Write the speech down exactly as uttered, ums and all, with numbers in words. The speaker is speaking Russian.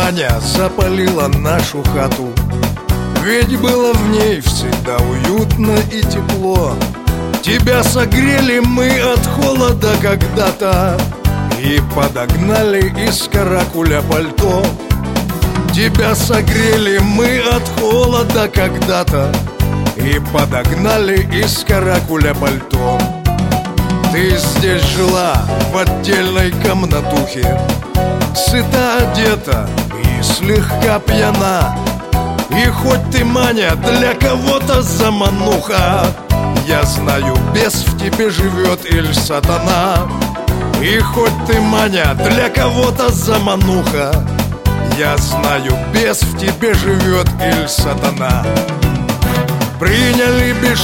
Маня запалила нашу хату, ведь было в ней всегда уютно и тепло. Тебя согрели мы от холода когда-то и подогнали из каракуля пальто. Тебя согрели мы от холода когда-то и подогнали из каракуля пальто. Ты здесь жила в отдельной комнатухе, сыта одета и слегка пьяна. И хоть ты, Маня, для кого-то замануха, я знаю, бес в тебе живет иль сатана. И хоть ты, Маня, для кого-то замануха, я знаю, бес в тебе живет иль сатана. Приняли без